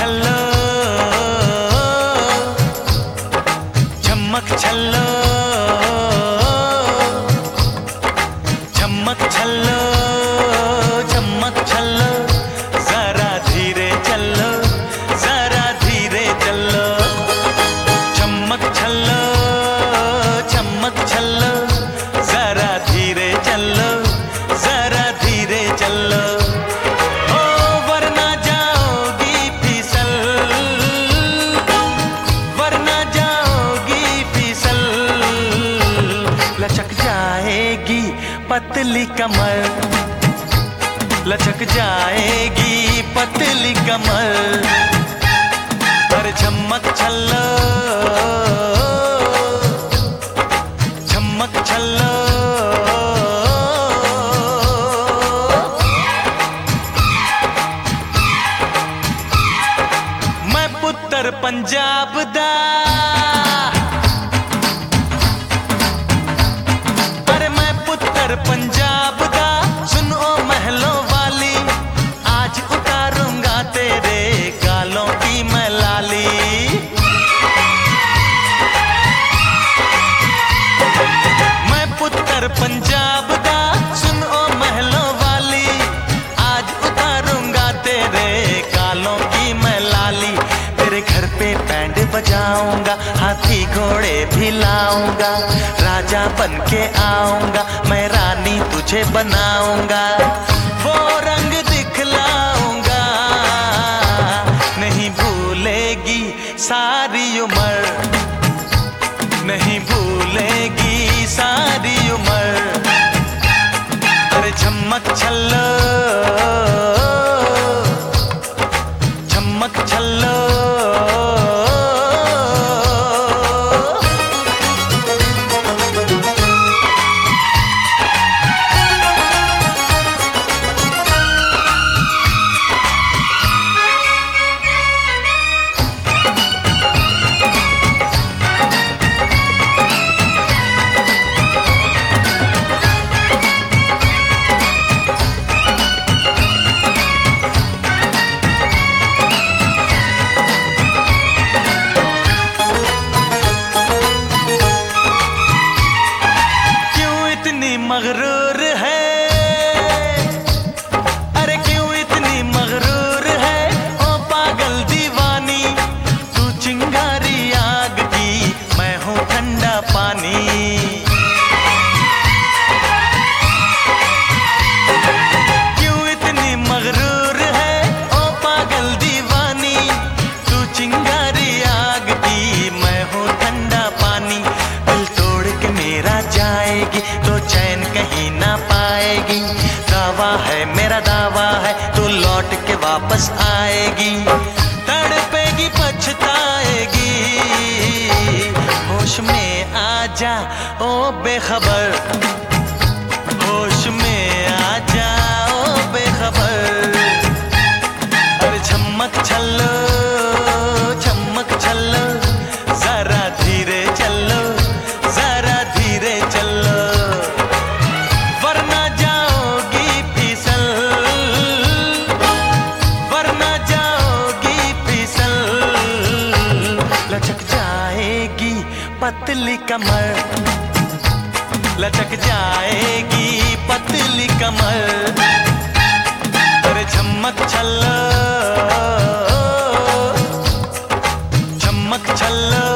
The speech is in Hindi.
छल्लो, झमक छल्लो, झमक छल्लो, झमक छल्लो, जरा धीरे चलो, जरा धीरे चलो। झमक छल्लो, झमक छल्लो, जरा धीरे चलो, जरा धीरे चलो। लचक जाएगी पतली कमर, लचक जाएगी पतली कमर। पर झमक छल्लो, झमक छल्लो। मैं पुत्तर पंजाब दा, पंजाब दा, सुन ओ महलों वाली, आज उतारूंगा तेरे गालों की मैं लाली। मैं पुत्तर पंजाब दा, सुन ओ महलों वाली, आज उतारूंगा तेरे गालों की मैं लाली। तेरे घर पे बैंड बजाऊंगा, हाथी घोड़े भी लाऊंगा, राजा बन के आऊंगा, मैं रानी तुझे बनाऊंगा। वो रंग दिखलाऊंगा, नहीं भूलेगी सारी उम्र, नहीं भूलेगी सारी उम्र। अरे झमक छल्लो, झमक छल्लो। मगरूर है, अरे क्यों इतनी मगरूर है ओ पागल दीवानी। तू चिंगारी आग की, मैं हूँ ठंडा पानी। क्यों इतनी मगरूर है ओ पागल दीवानी। तू चिंगारी आग की, मैं हूँ ठंडा पानी। दिल तोड़ के मेरा जाएगी तो चैन कहीं ना पाएगी। दावा है मेरा दावा है, तू लौट के वापस आएगी। तड़पेगी पछताएगी, होश में आजा ओ बेखबर, होश में आजा ओ बेखबर। अरे झमक छल्लो, झमक छल्लो, जरा धीरे चलो, जरा धीरे चलो, वरना जाओगी फिसल, वरना जाओगी फिसल। लचक जाएगी पतली कमर, लचक जाएगी पतली कमर। अरे झमक छल्लो, झमक छल्लो।